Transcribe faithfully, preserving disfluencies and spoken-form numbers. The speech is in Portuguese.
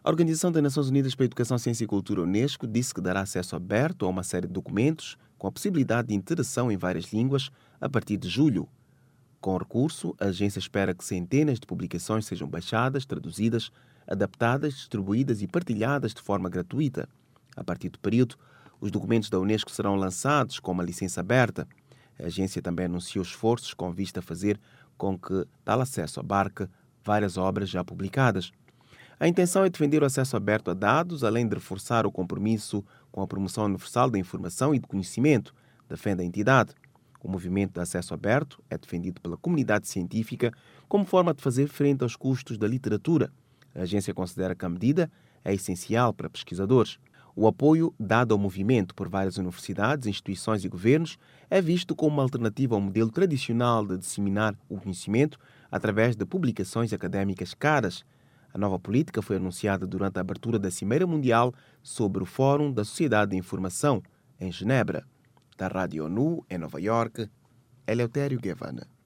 A Organização das Nações Unidas para a Educação, Ciência e Cultura, UNESCO, disse que dará acesso aberto a uma série de documentos com a possibilidade de interação em várias línguas a partir de julho. Com o recurso, a agência espera que centenas de publicações sejam baixadas, traduzidas, adaptadas, distribuídas e partilhadas de forma gratuita. A partir do período, os documentos da UNESCO serão lançados com uma licença aberta. A agência também anunciou esforços com vista a fazer com que tal acesso abarque várias obras já publicadas. A intenção é defender o acesso aberto a dados, além de reforçar o compromisso com a promoção universal da informação e do conhecimento, defende a entidade. O movimento de acesso aberto é defendido pela comunidade científica como forma de fazer frente aos custos da literatura. A agência considera que a medida é essencial para pesquisadores. O apoio dado ao movimento por várias universidades, instituições e governos é visto como uma alternativa ao modelo tradicional de disseminar o conhecimento através de publicações académicas caras. A nova política foi anunciada durante a abertura da Cimeira Mundial sobre o Fórum da Sociedade de Informação, em Genebra. Da Rádio ONU, em Nova Iorque, Eleutério Guevara.